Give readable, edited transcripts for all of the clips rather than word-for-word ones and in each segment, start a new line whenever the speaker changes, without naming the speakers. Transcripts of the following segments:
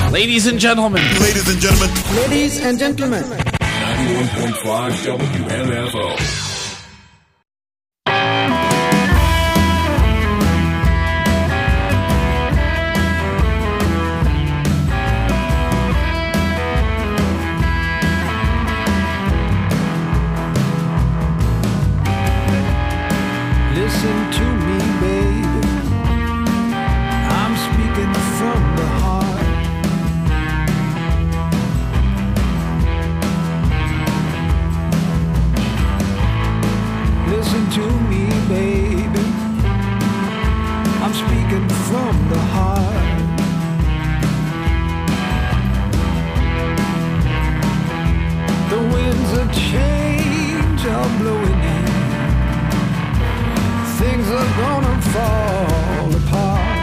Ladies and gentlemen.
Ladies and gentlemen.
Ladies and gentlemen.
91.5 WMFO.
Listen to me, baby. I'm speaking from the heart. Listen to me, baby. I'm speaking from the heart. The winds of change are blowing in. Things are gonna fall apart.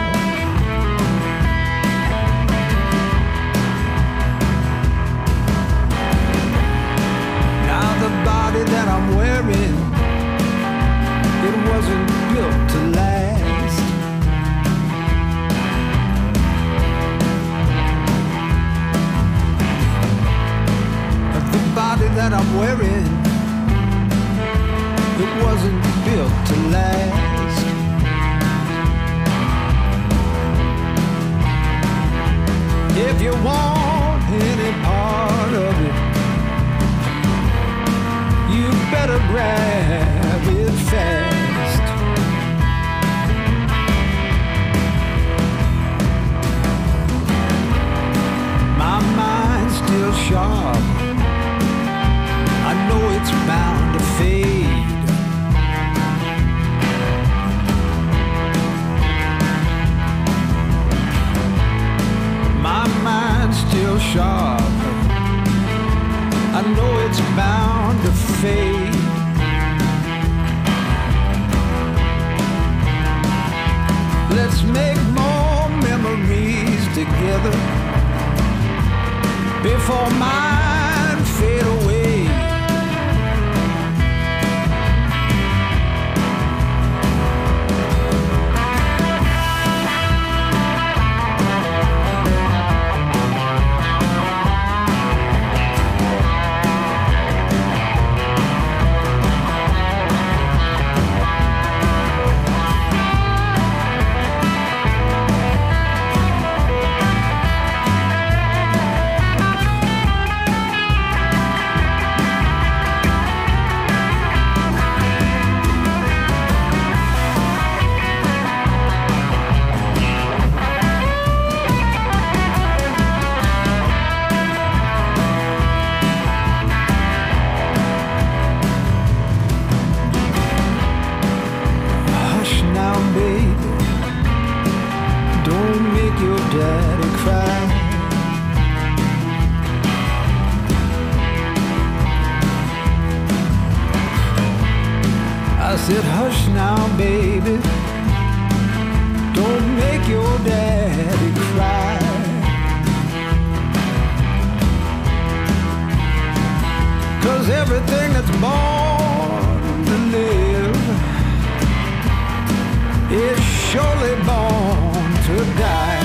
Now the body that I'm wearing, it wasn't built to last. The body that I'm wearing, it wasn't built to last. If you want any part of it, you better grab it fast. My mind's still sharp. I know it's bound to fade. My mind's still sharp. I know it's bound to fade. Let's make more memories together before mine fade away. Daddy cry. I said, hush now, baby. Don't make your daddy cry. Cause everything that's born to live is surely born to die.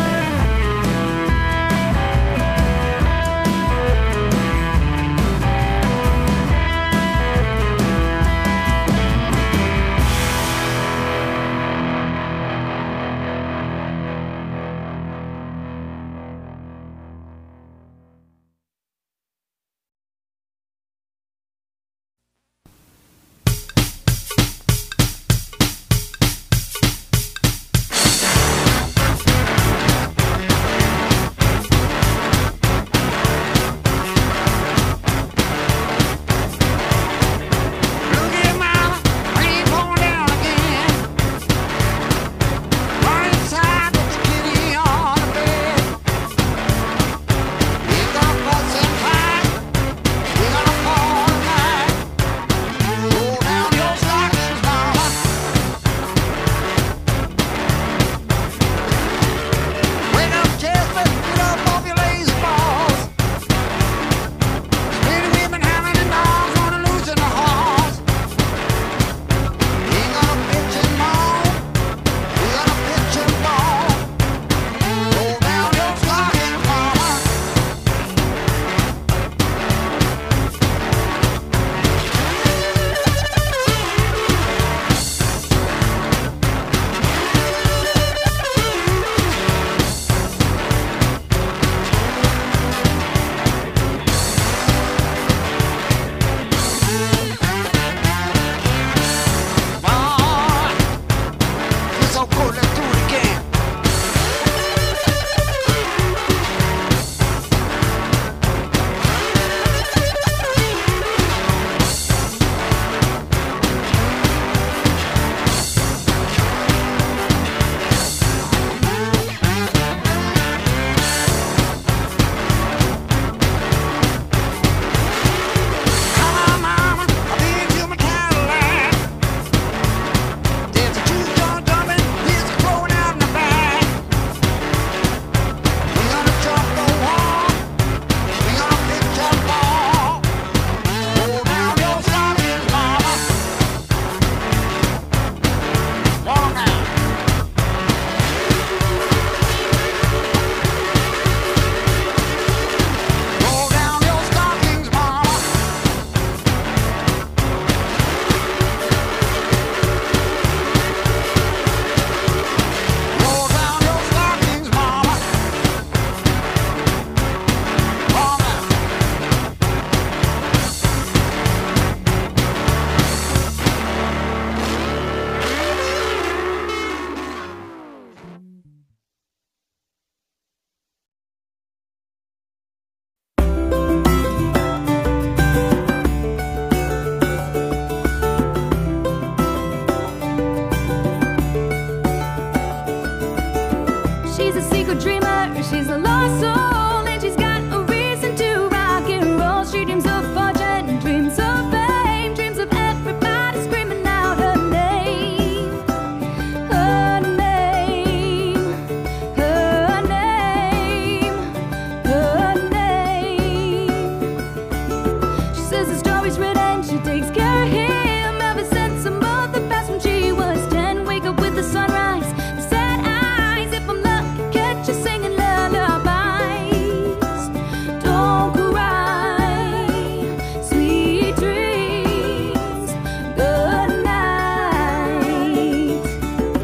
She's a secret dreamer, she's a lost soul, and she's got a reason to rock and roll. She dreams of fortune, dreams of fame, dreams of everybody screaming out her name. Her name, her name, her name. She says the story's written, she takes care of him ever since some of the past when she was 10. Wake up with the sunrise, the sad eyes, if I'm lucky, catch you singing lullabies. Don't cry, sweet dreams, good night.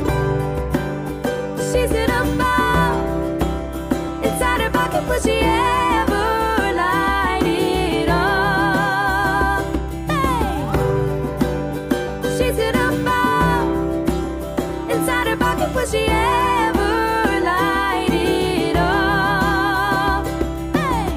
She's in a bow, inside her pocket, will she ever light it up? Hey. She's in a bow, inside her pocket, will she ever light it up? Hey.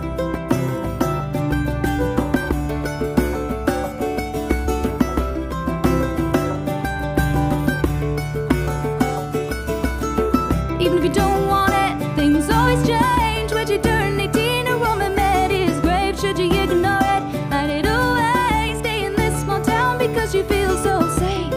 Even if you don't want it, things always change. When you turn 18, a woman met his grave. Should you ignore it, hide it away? Stay in this small town because you feel so safe.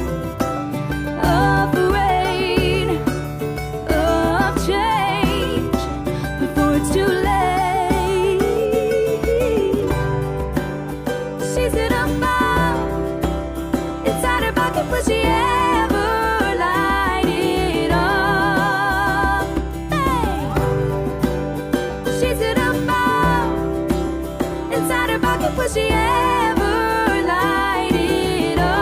Afraid of change before it's too late. She's in a bow, inside her pocket, will she ever light it up? Hey. She's in a bow, inside her pocket, will she ever light it up?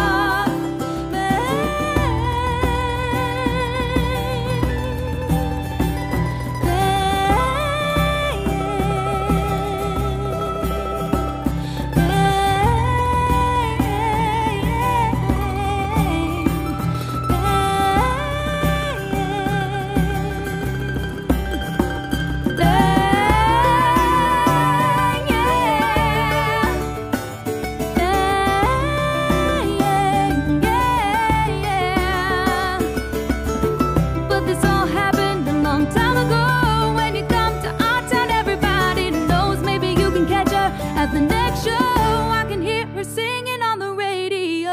But this all happened a long time ago. When you come to our town, everybody knows. Maybe you can catch her at the next show. I can hear her singing on the radio.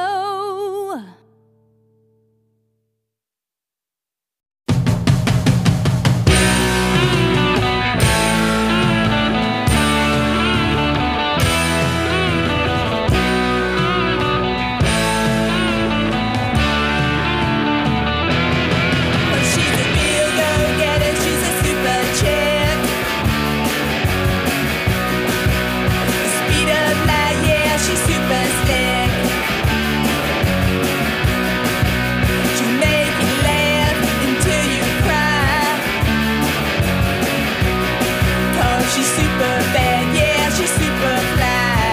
She's a real go-getter, she's a super chick. The speed of light, yeah, she's super slick. She'll make you laugh until you cry. 'Cause she's super bad, yeah, she's super fly.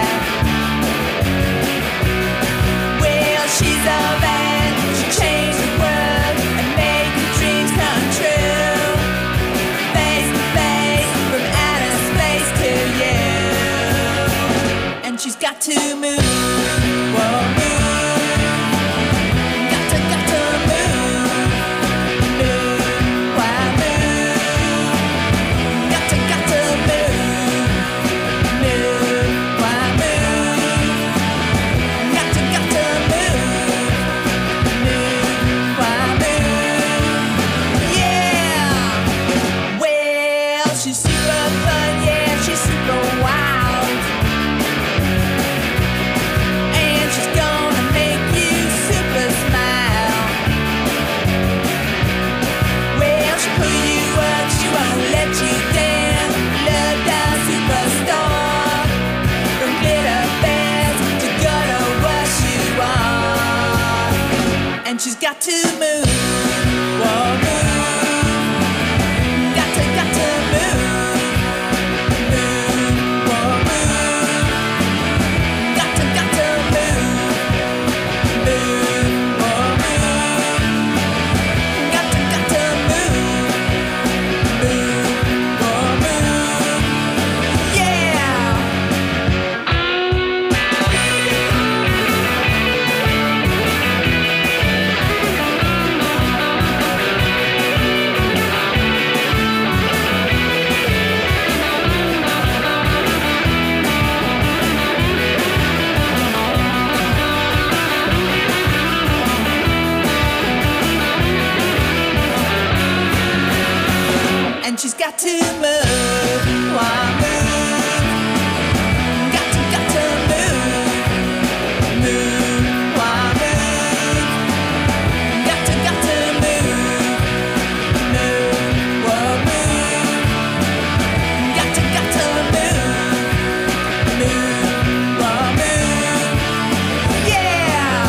Well, she's all bad, she changed the world and made your dreams come true. Face to face, from outer space to you. And she's got to move, whoa, move. Got to move, move, why move? Got to move, move, why move? Got to move, move, why move? Yeah. Well, she's super fun, yeah, she's super wild. And she's gonna make you super smile. Well, she'll pull you up, she won't let you down. Love down superstar. From glitter bands to gonna wash you off. And she's got to move, whoa, move. Got to move, move, whoa, move. Got to move, move, whoa, move. Got to move, move, whoa, move. Yeah. she's got to move. Why move? Got to move. Move. Why move? Got to move. Move. Whoa, move. Got to move. Move. Whoa, move. Yeah.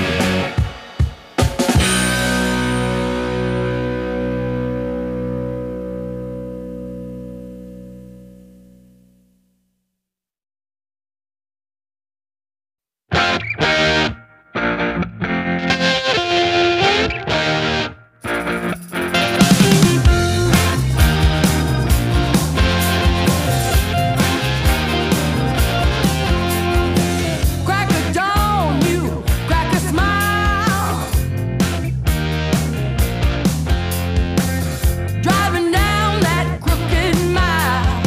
Crack a dawn, you crack a smile. Driving down that crooked mile.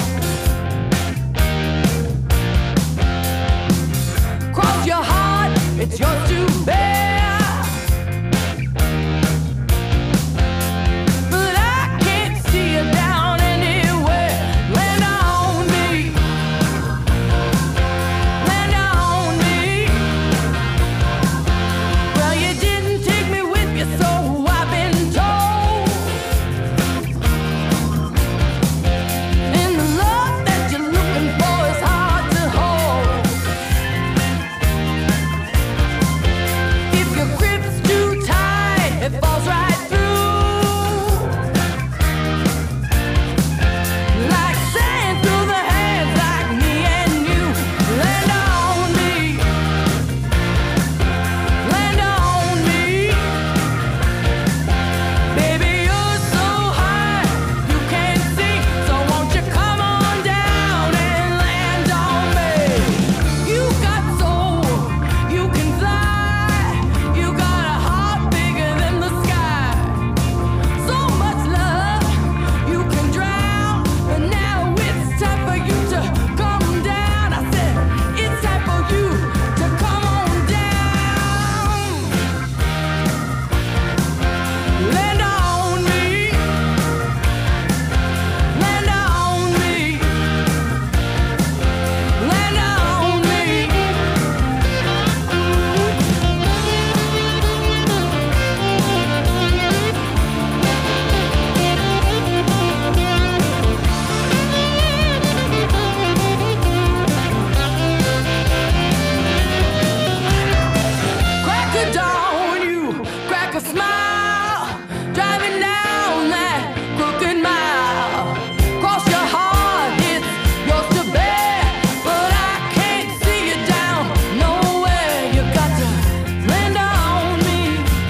Cross your heart, it's yours to bear. But I can't see you down anywhere. Land on me. Land on me. Well, you didn't take me with you, so I've been told. And the love that you're looking for is hard to hold. If your grip's too tight, it falls right through. Like sand through the hands, like me and you. Land on me. Land on me. Baby, you're so high, you can't see. So won't you come on down and land on me? You got soul, you can fly. You got a heart bigger than the sky. So much love, you can drown. But now it's time for you to come down. I said, it's time for you to come on down. Land on me. Land on me. Land on me. Crack a dawn, you crack a smile. Driving down that crooked mile. Cross your heart, it's yours to bear. But I can't see you down nowhere. You got to land on me.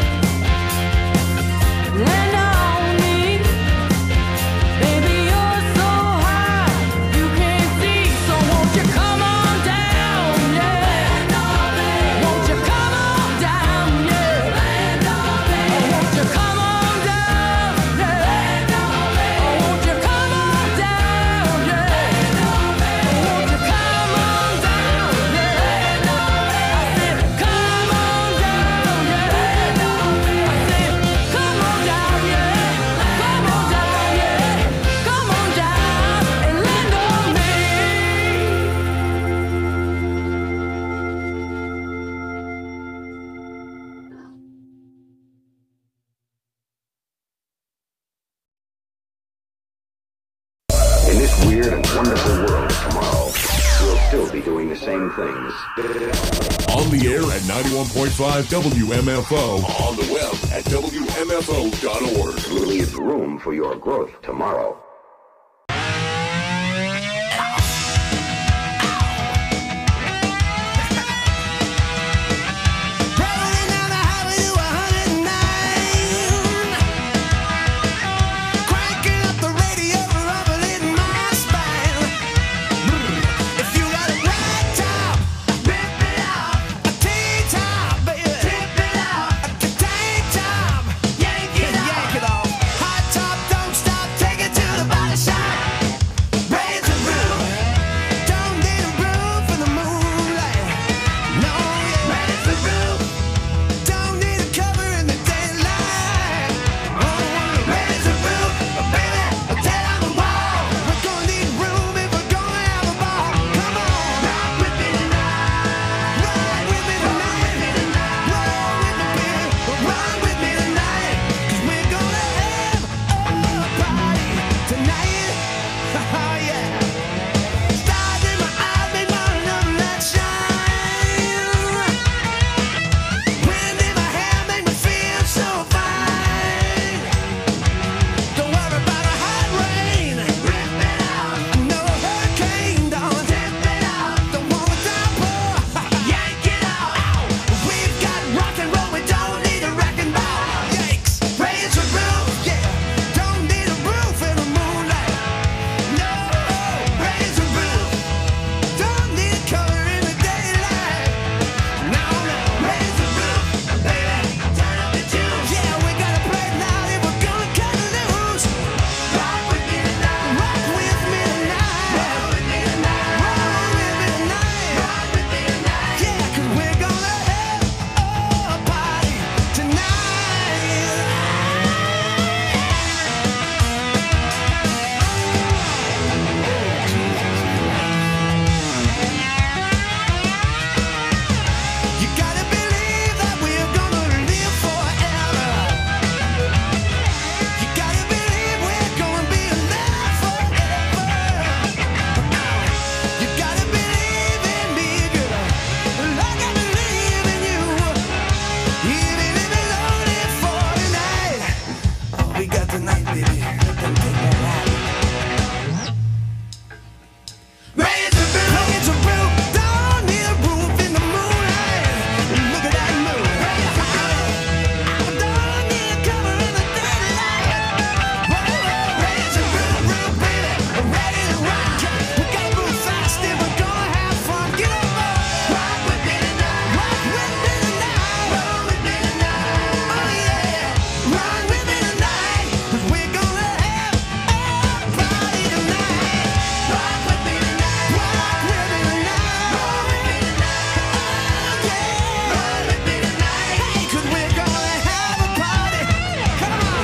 Land on me. Baby, you're so high, you can't see. So won't you come on down, yeah. Won't you come on down, yeah. Won't you come on down, yeah. Won't you come on down, yeah. Won't you come on down, yeah. I said, come on down, yeah. I said, come on down, yeah. Come on down, yeah. Come on down and land on me.
In this weird and wonderful world of tomorrow, we'll still be doing the same things.
On the air at 91.5 WMFO. On the web at WMFO.org.
We'll leave room for your growth tomorrow.
Rolling down the highway to 109. Cranking up the radio, rumbling my spine. If you got a rag top, rip it off. A T-top, baby, rip it off. A tank top, yank it off. Hot top, don't stop, take it to the
tonight, baby. Then take that ride. Raise the roof, don't need a roof in the moonlight. Look at that moon. I don't need a cover in the daylight. Raise the roof, baby. I'm ready to rock. We gotta move fast if we're gonna have fun. Get over. Rock with me tonight. Rock with me tonight. Roll with me tonight. Oh yeah. Rock with me tonight. 'Cause we're gonna have a party tonight. Rock with me tonight. Rock with me tonight. Roll with me tonight. Oh yeah. Roll with me tonight. Hey, 'cause we're gonna have a party. Come on.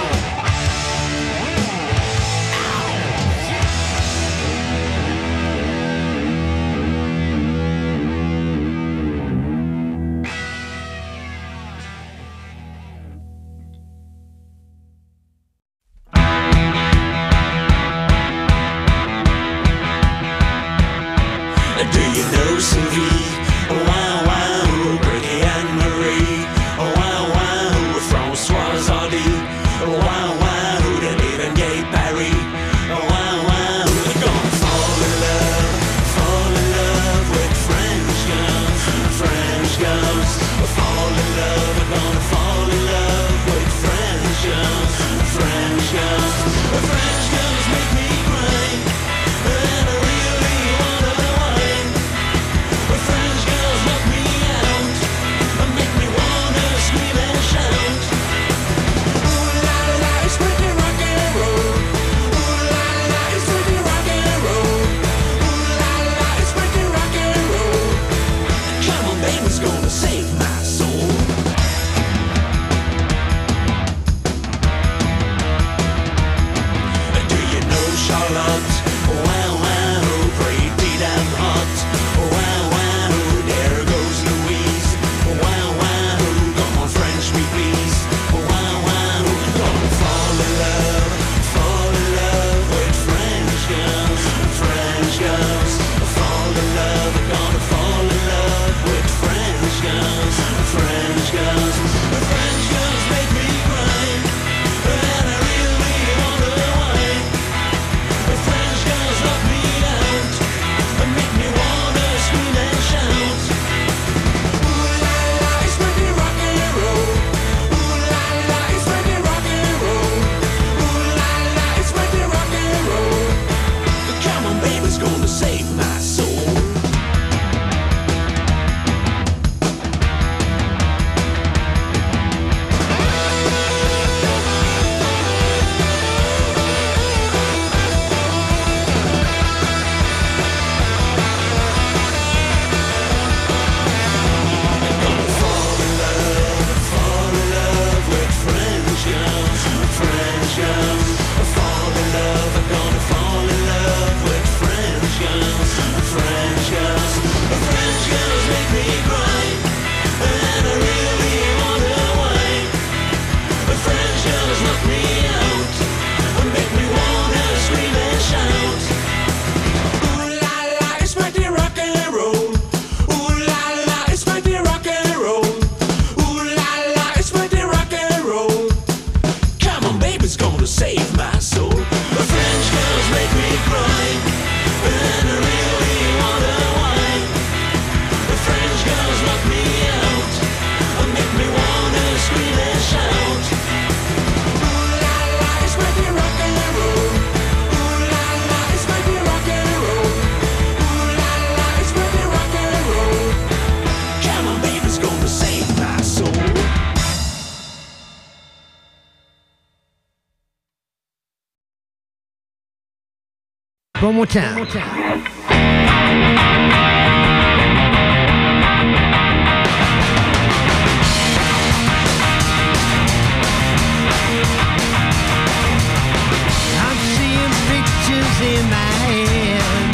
Do you know Sylvie? Wow, wow, Bertie and Marie. Wow, wow, François Hardy. Wow, wow, the little gay Paris. Wow, wow, they're gonna fall in love with French girls. French girls fall in love, they're gonna fall in love with French girls. French girls, French girls make me cry. And I really wanna whine. French girls knock me out and make me wanna scream and shout. Ooh la la, it's pretty rock and roll. Ooh la la, it's pretty rock and roll. Ooh la la, it's pretty rock and roll. Come on, baby's gonna save my soul. Do you know Charlotte? Wow, wow, pretty damn hot. Wow, wow, there goes Louise. Wow, wow, come on, French me please. Wow, wow, gonna fall in love with French girls. French girls fall in love, gonna fall in love with French girls. French girls, French girls make me cry, and I really wanna whine. French girls knock me out and make me wanna scream and shout. Ooh la la, it's pretty rock and roll. Ooh la la, it's pretty rock and roll. Ooh la la, it's pretty rock and roll. Come on, baby's gonna save my soul. Fall in love with French girls. French girls fall in love, I'm gonna fall in love with French girls. French girls, French girls make me cry, and I really wanna whine. French girls knock me out and make me wanna scream and shout. Ooh la la, it's pretty rock and roll. Ooh la la, it's pretty rock and roll. Ooh la la, it's pretty rock and roll. Come on, baby's gonna save my soul. French girls make me cry, and I really wanna whine. French girls knock me out and make me wanna scream and shout. Ooh la la, it's pretty rock and roll. Ooh la la, it's pretty rock and roll. Ooh la la, it's pretty rock and roll. Come on, baby's gonna save my soul.
One more time. I'm seeing pictures in my head.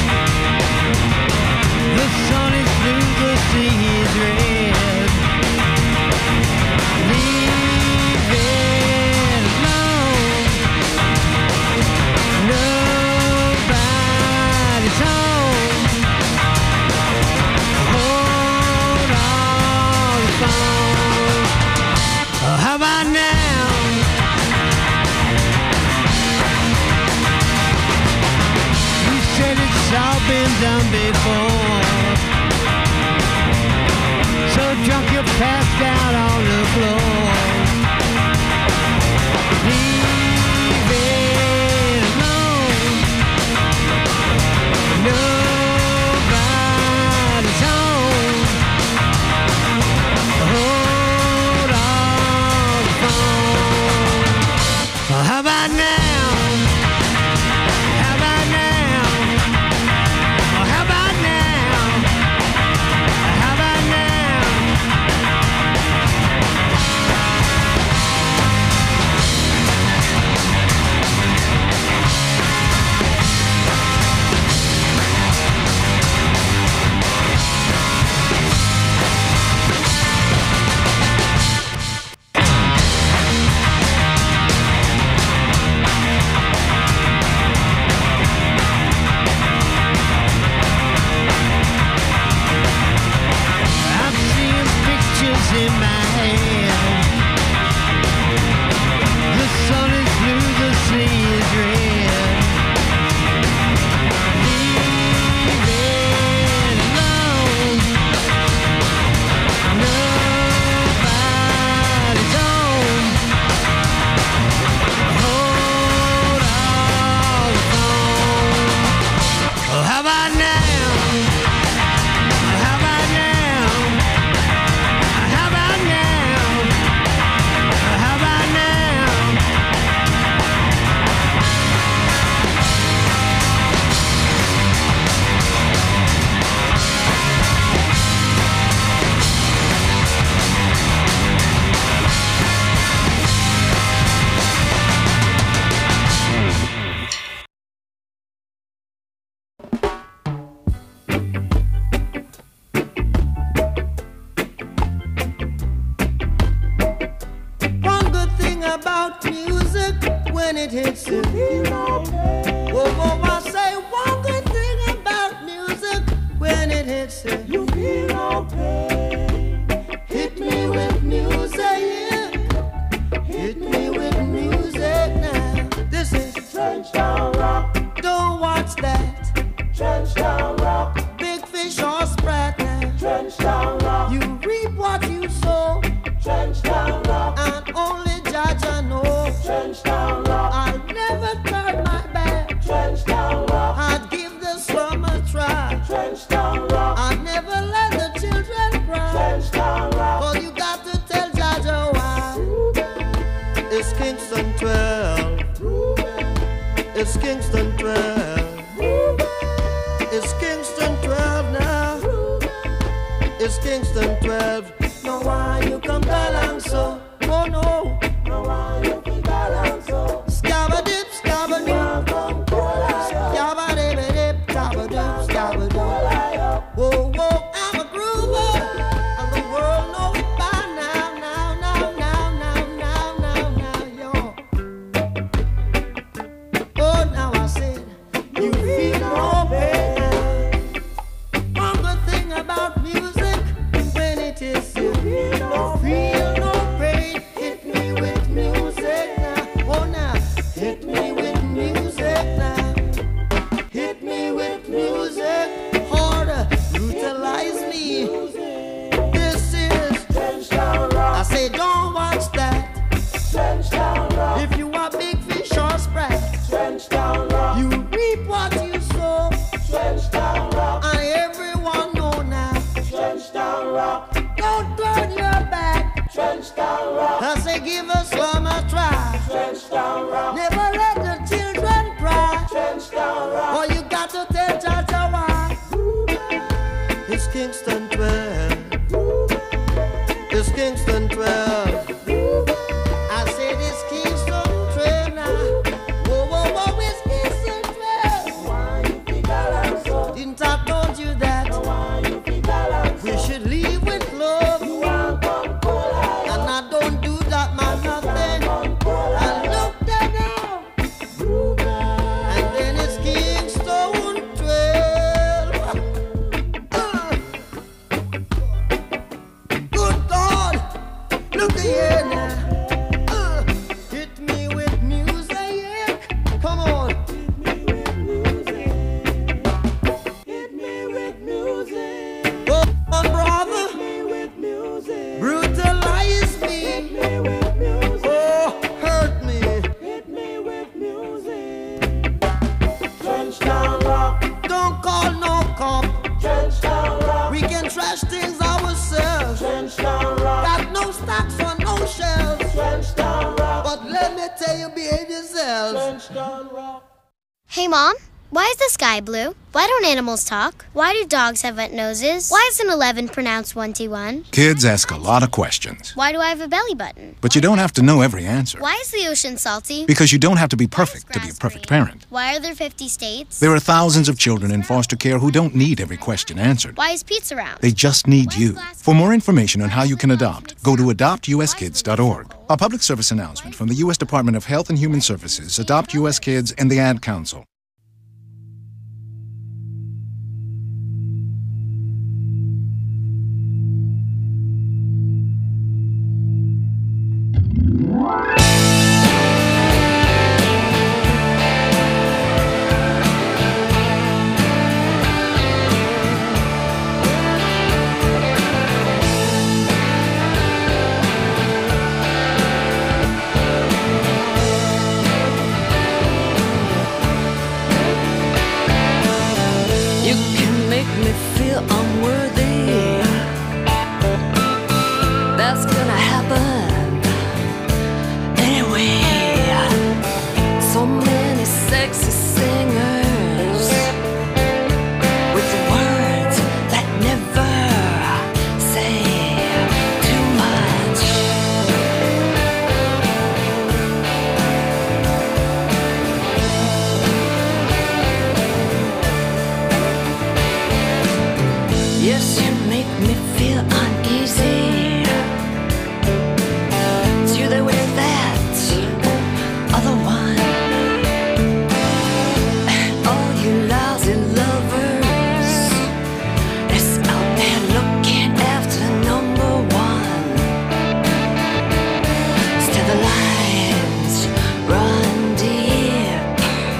The sun is blue, the sea is red. Leave it alone. Nobody's home. How about now? How about now? How about now? How about now? I'm seeing pictures in my head. The sun is blue, the sea is red. Leaving alone. Nobody's home. Hold all the phone. Oh, how about now? How about now? How about now? How about now?
One good thing about music when it hits you. Whoa, whoa, I say one good thing about music when it hits you. You feel okay. Hit me with music. Hit me with music now. This is Trenchtown Rock. Don't watch that. Trenchtown Rock. Big fish or sprat now. Trenchtown Rock. You reap what you sow. Trenchtown Rock. And only Judge I know. Trenchtown Rock. I'll never turn my back. Trenchtown Rock. I'd give the slum a try. Trenchtown Rock. I'd never let the children cry. Trenchtown Rock. But you got to tell Judge why. It's Kingston 12. It's Kingston 12. It's Kingston 12 now. It's Kingston 12. No, why you come along so? Oh no. No, why you come along so? Scabba-dip, scabba-dip. Scabba-dip-a-dip, scabba-dip, scabba-dip. Whoa, whoa, I'm a groover. And the world know it by now, yo. Oh, now I said, you feel no pain. One good thing about music when it is you feel no pain. Hit me with music now. Oh, now hit me with music now. Hit me with music harder. Utilize me. This is Trenchtown Rock. I say don't watch that. Trenchtown Rock. If you are big fish or sprat. Trenchtown Rock. You reap what you sow. Trenchtown Rock. And everyone know now. Trenchtown Rock. Don't turn your back. Trenchtown Rock. I say give us some a try. Trenchtown Rock. Never let the children cry. Trenchtown Rock. Oh, you got to tell Jaja why. It's Kingston 12. It's Kingston 12. I said it's Kingston 12 now. Whoa, whoa, whoa, it's Kingston 12. Why you think I like so? Didn't I told you that? Why you think I like so? We should leave with love. And I don't do that, man, nothing. I look there now. And then it's Kingston 12. Behave yourselves.
Hey, Mom, why is the sky blue? Why don't animals talk? Why do dogs have wet noses? Why is an 11 pronounced 1T1?
Kids ask a lot of questions,
Why do I have a belly button?
but you don't have to know every answer.
Why is the ocean salty?
Because you don't have to be perfect to be a perfect parent.
Why are there 50 states?
There are thousands of children in foster care who don't need every question answered.
Why is pizza round?
They just need you. For more information on how you can adopt, go to adoptuskids.org. A public service announcement from the U.S. Department of Health and Human Services, Adopt U.S. Kids, and the Ad Council.
You can make me feel unworthy. That's gonna happen anyway. So many sexy singers with words that never say too much. Yes, you make me feel uneasy. It's you there with that other one. And all you lousy lovers is out there looking after number one. Still the lines run deep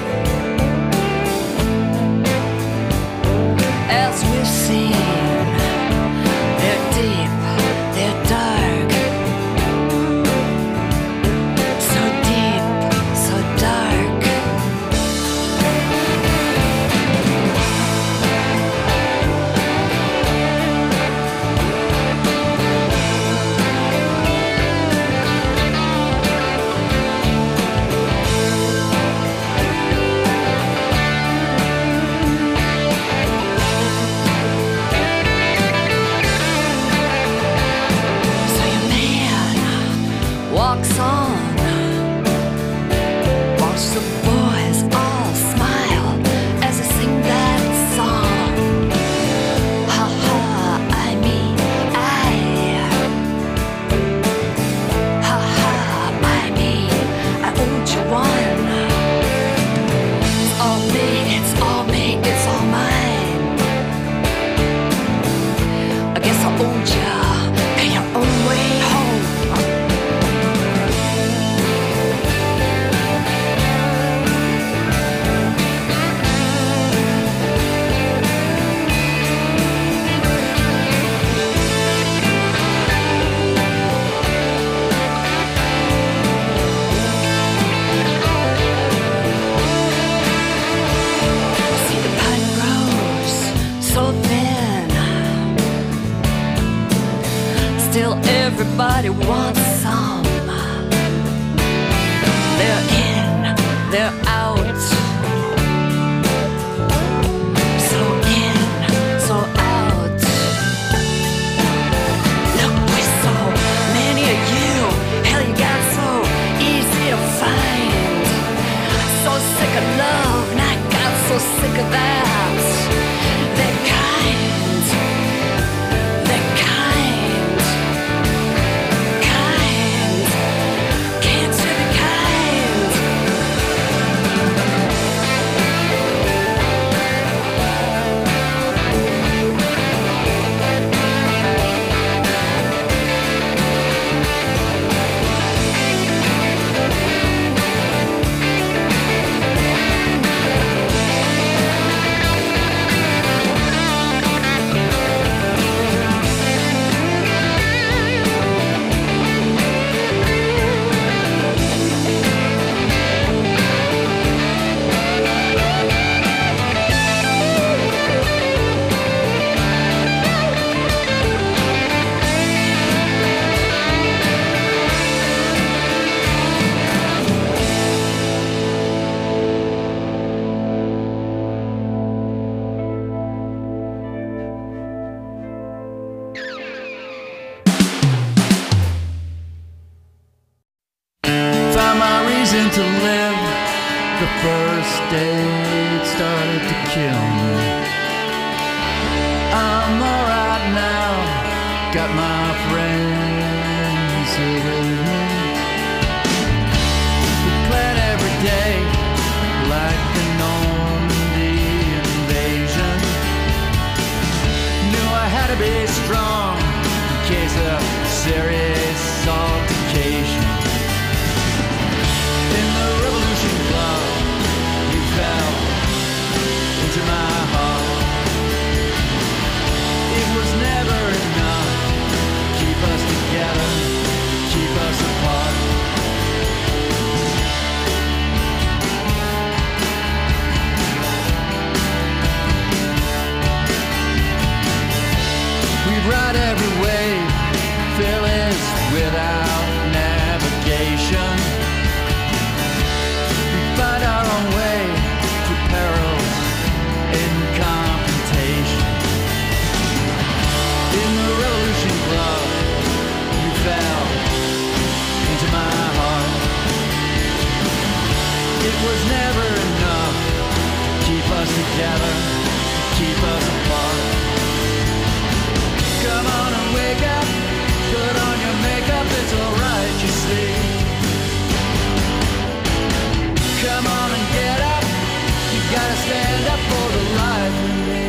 as we've seen. They're deep, they're dark. So deep, so dark. So your man walks on. Watch the boys all smile as I sing that song. Ha ha, I mean I. Ha ha, I mean I owed you one. It's all me, it's all me, it's all mine. I guess I owed ya. Pay your own way home. See the pine grows so thin. Still everybody wants some. They're in, they're out. So in, so out. Look, with so many of you, hell, you got so easy to find. So sick of love, and I got so sick of that. They're kind, they're kind, kind. Can't you be kind?
the first date started to kill me. I'm alright now, got my friends here with me. We plan every day like the Normandy invasion. Knew I had to be strong in case of serious altercation. In the Revolution Club, you fell into my heart. It was never enough to keep us together, keep us apart. We ride every wave, fearless without navigation. We find our own way through perils in confrontation. In the Revolution Club, you fell into my heart. It was never enough to keep us together, keep us apart. Come on and wake up, put on your makeup, it's alright, you see. Come on and get up, you gotta stand up for the life in me.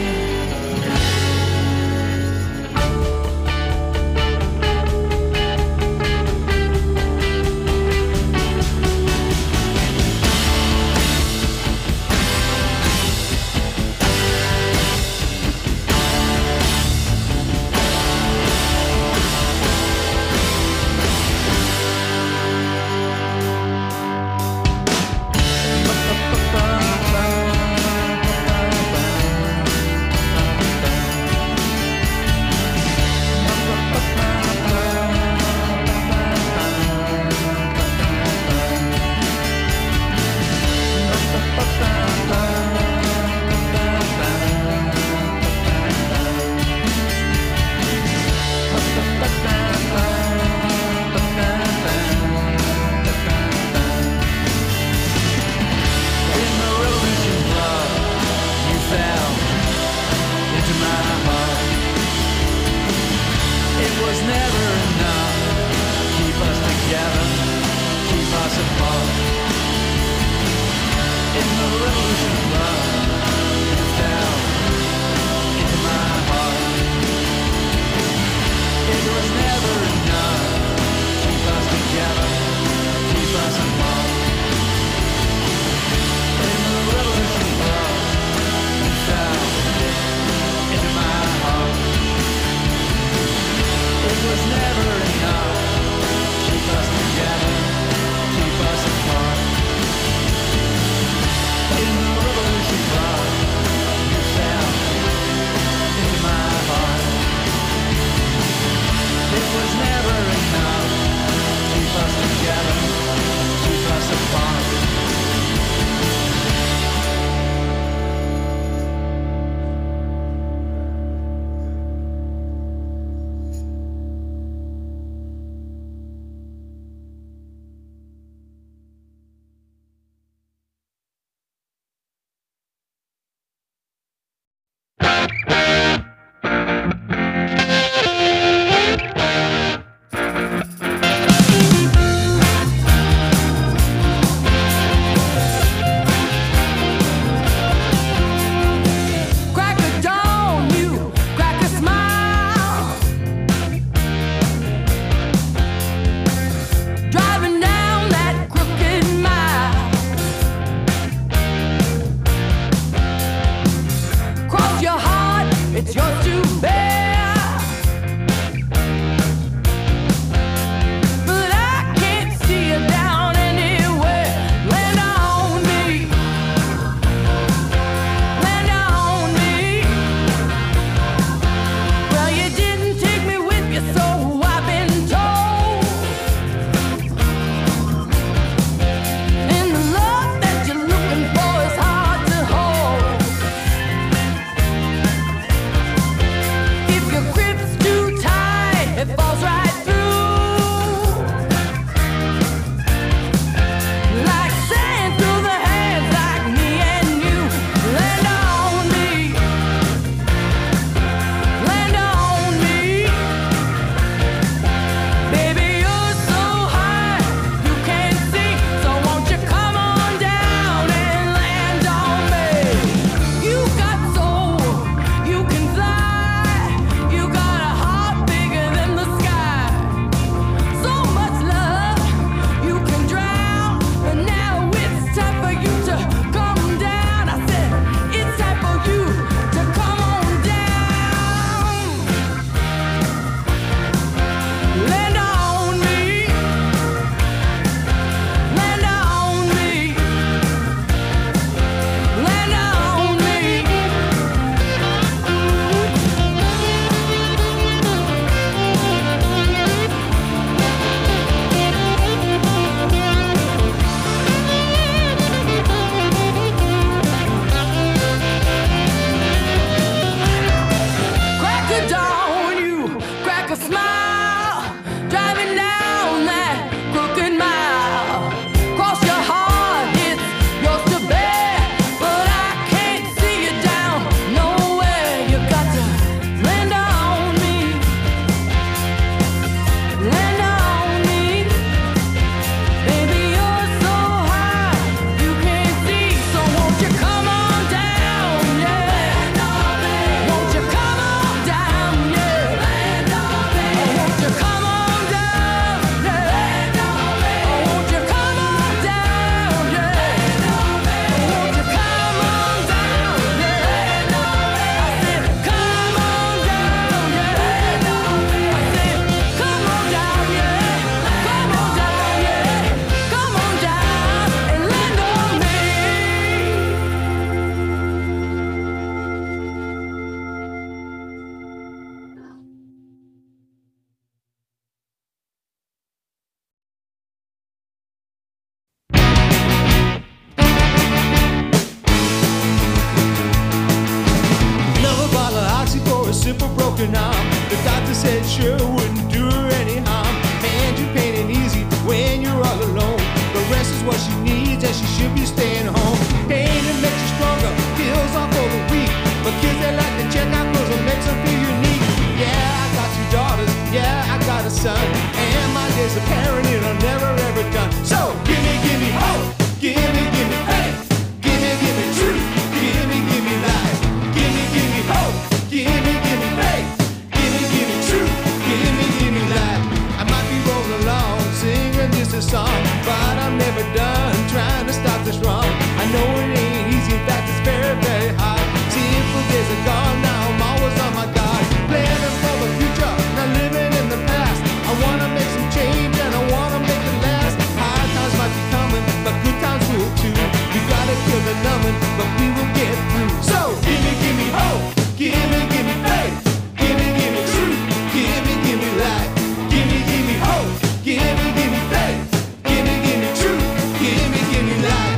broken arm. The doctor said sure wouldn't do her any harm. Man, you pain ain't easy when you're all alone. The rest is what she needs and she should be staying home. Pain that makes you stronger, heals off for the weak. But kids they like to check out clothes and makes them feel unique. Yeah, I got 2 daughters, yeah, I got a son. And my days of parenting are never ever done. So give me hope, give me faith, give me truth, give me life. Give me hope, give me faith, give me truth, give me life. I might be rolling along, singing this a song, but I'm never done trying to stop this wrong. I know it ain't easy, in fact it's very, very hard. Simple days are gone, now I'm always on my guard. Planning for the future, not living in the past. I wanna make some change and I wanna make it last. Hard times might be coming, but good times will too. We gotta kill the numbing, but we will get through. So give me hope, give me faith, give me truth, give me life. Give me hope, give me faith, give me truth, give me life.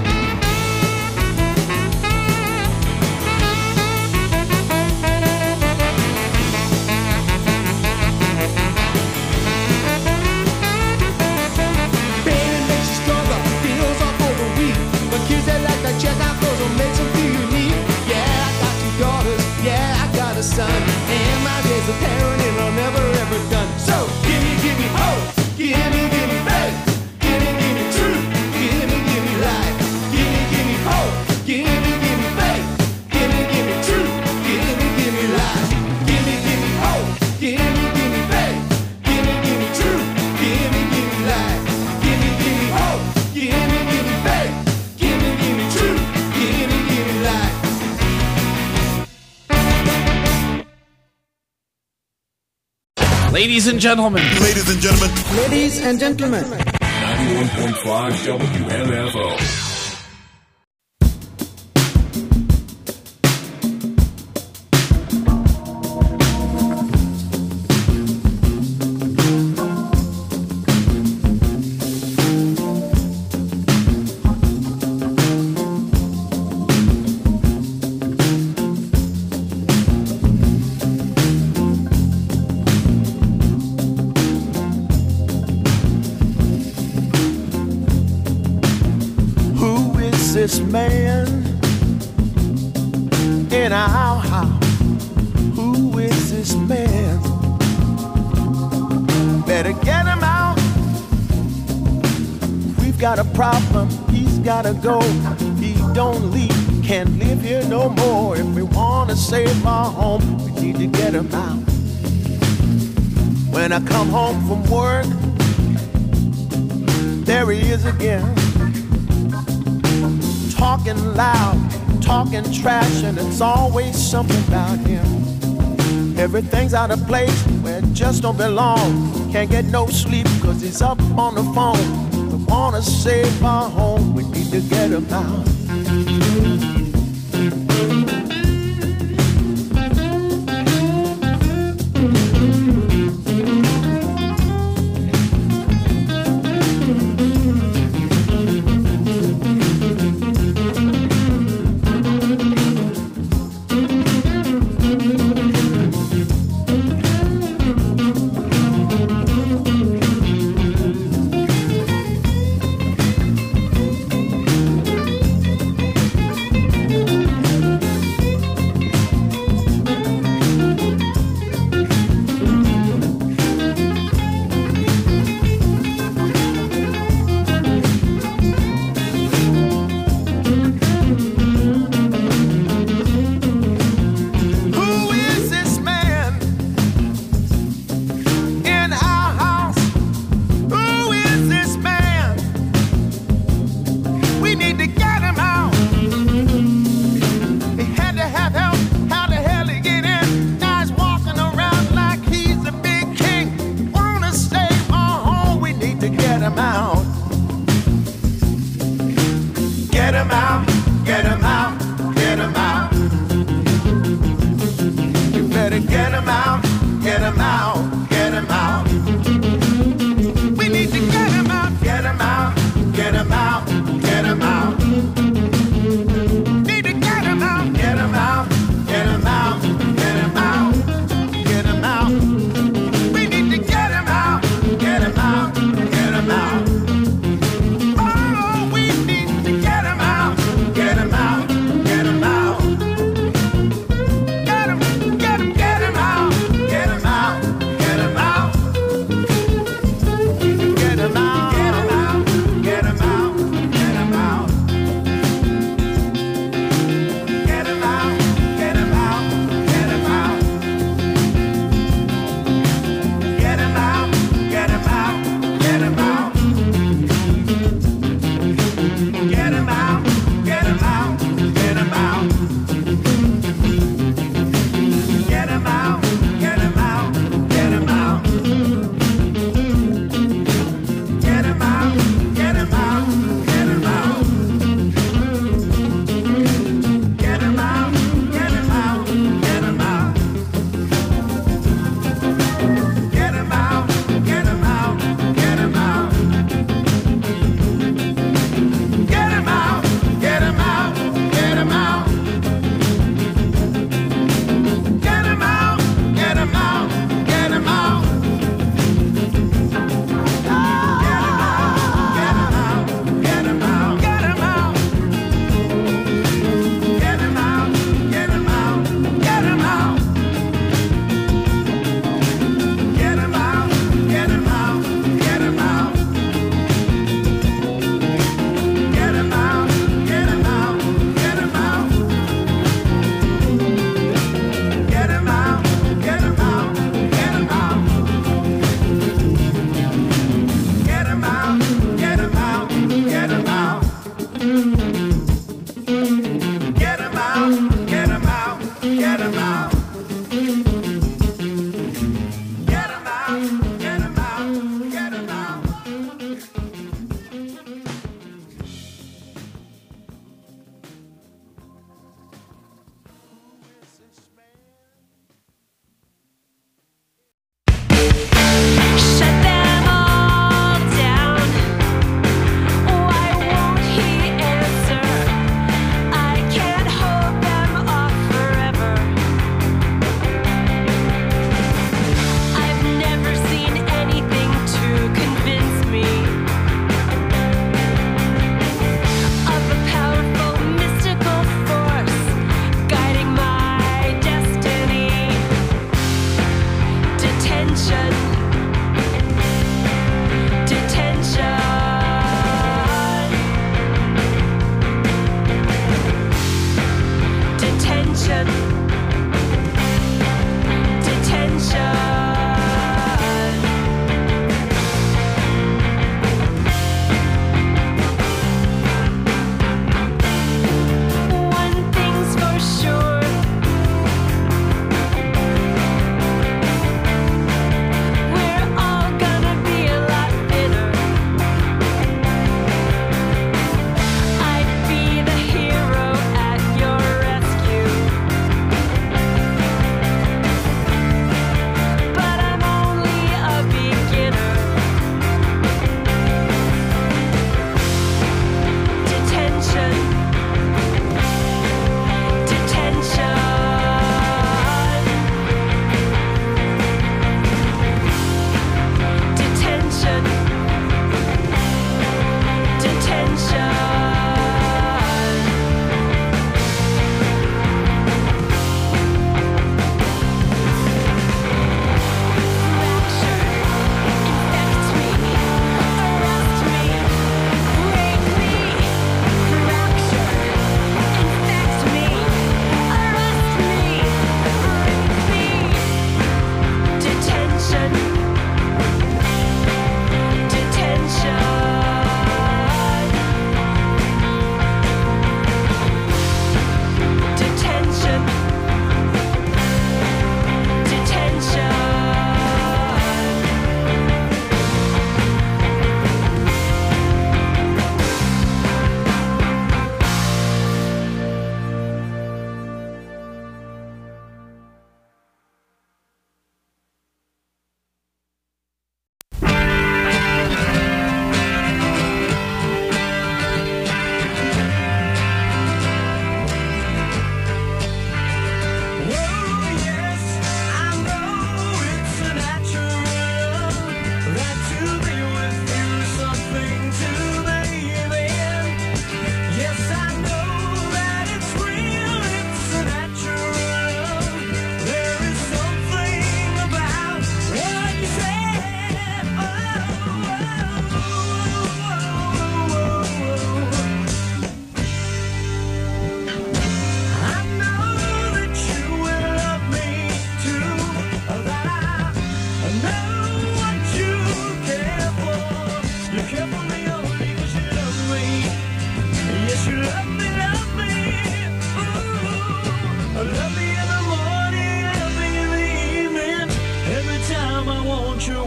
Pain makes you stronger, heals off for the weak. But kids that like to check out clothes will make them feel unique. Yeah, I got 2 daughters, yeah, I got a son. And my days of parenting are never ever done. So give me hope, give me faith, give me truth, give me life. Give me hope, give me faith, give me truth, give me life. Give me hope, give me faith, give me truth, give me life. Give me hope, give me faith, give me truth, give me life.
Ladies and gentlemen.
Ladies and gentlemen.
Ladies and gentlemen.
91.5 WMFO.
This man in our house, who is this man? Better get him out. We've got a problem, he's gotta go. He don't leave, can't live here no more. If we wanna save our home, we need to get him out. When I come home from work, there he is again. Talking loud, talking trash, and it's always something about him. Everything's out of place where it just don't belong. Can't get no sleep cause he's up on the phone. We wanna save our home, we need to get him out.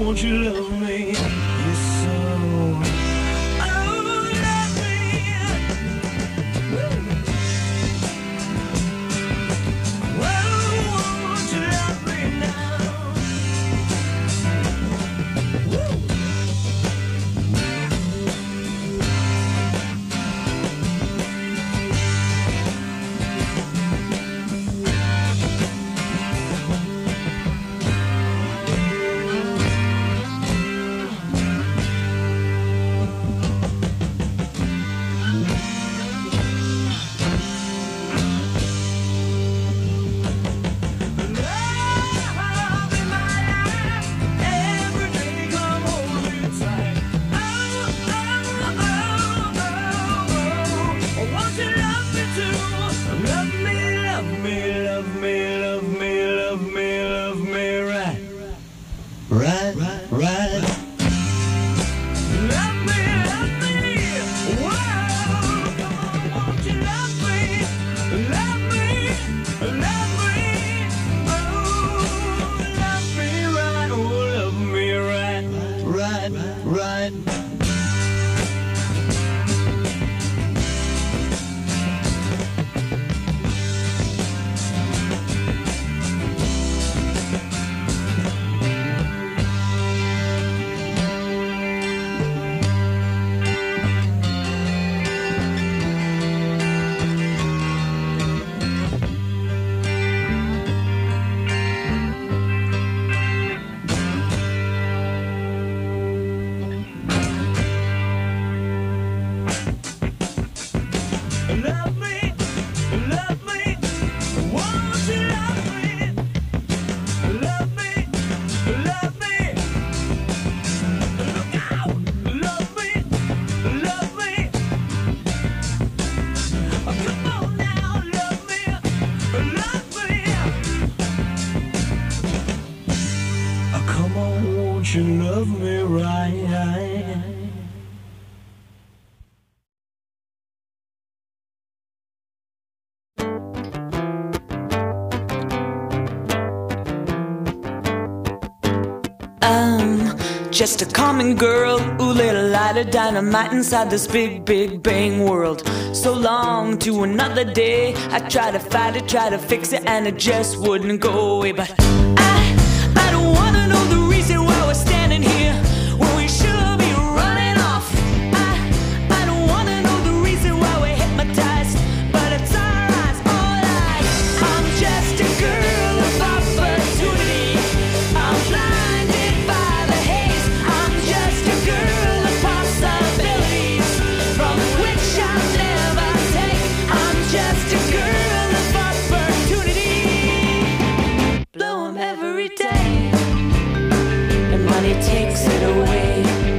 won't you love me? Yes, so. Oh, love me. Whoa, won't you love me now? Won't you love me right?
I'm just a common girl who lit a light of dynamite inside this big, big bang world. So long to another day. I try to fight it, try to fix it, and it just wouldn't go away. But I don't wanna know the reason why we're standing here when we should be running off. I don't wanna know the reason why we're hypnotized, but it's our eyes, all eyes. I'm just a girl of opportunity. I'm blinded by the haze. I'm just a girl of possibilities from which I'll never take. I'm just a girl of opportunity. Blow 'em every day, and money takes it away.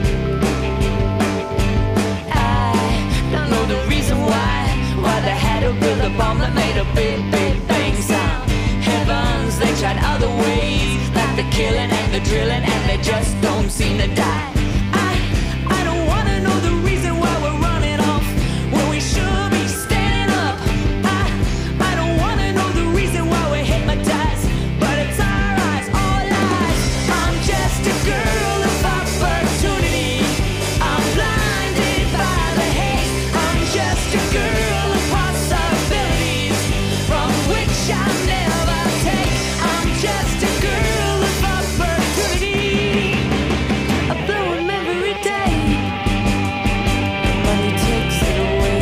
I don't know the reason why they had to build a bomb that made a big, big bang sound. Heavens, they tried other ways, like the killing and the drilling, and they just don't seem to die. I don't wanna know the reason why we're running off when we should be standing up. I don't wanna know the reason why we're hypnotized, but it's our eyes, all eyes. I'm just a girl of opportunity. I'm blinded by the haze. I'm just a girl of possibilities from which I'll never take. I'm just a girl of opportunity. I blow 'em every day. Money takes it away.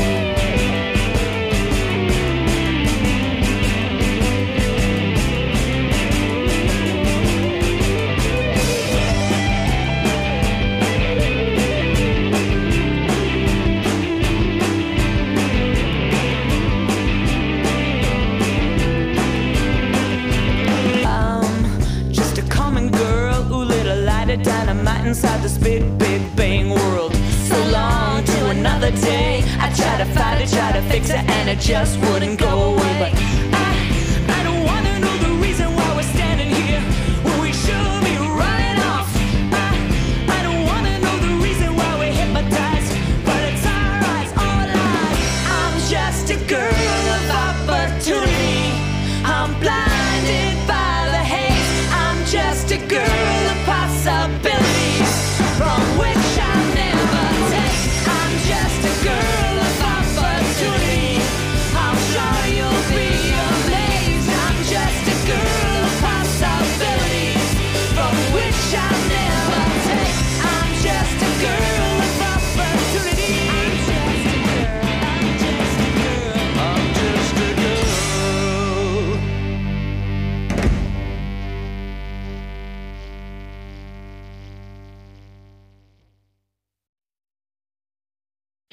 I'm just a common girl who lit a light of dynamite inside this big, big bang world. So long to another day. I try to fight it, try to fix it, and it just wouldn't go away. But I don't wanna know the reason why we're standing here when we should be running off. I don't wanna know the reason why we're hypnotized, but it's our eyes, all eyes. I'm just a girl of opportunity. I'm blinded by the haze. I'm just a girl of possibility.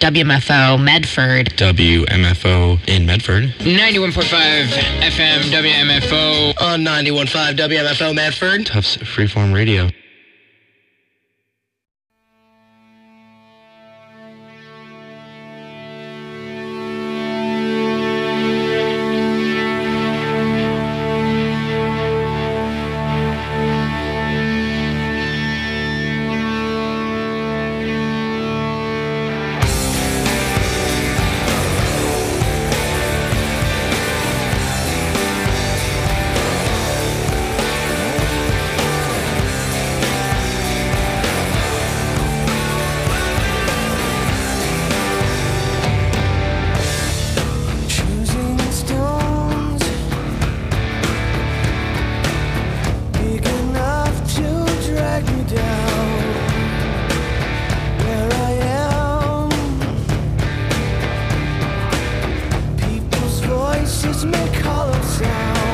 WMFO Medford.
WMFO in Medford.
91.5 FM WMFO.
On 91.5 WMFO Medford.
Tufts Freeform Radio.
Choosing stones big enough to drag me down where I am. People's voices make hollow sound.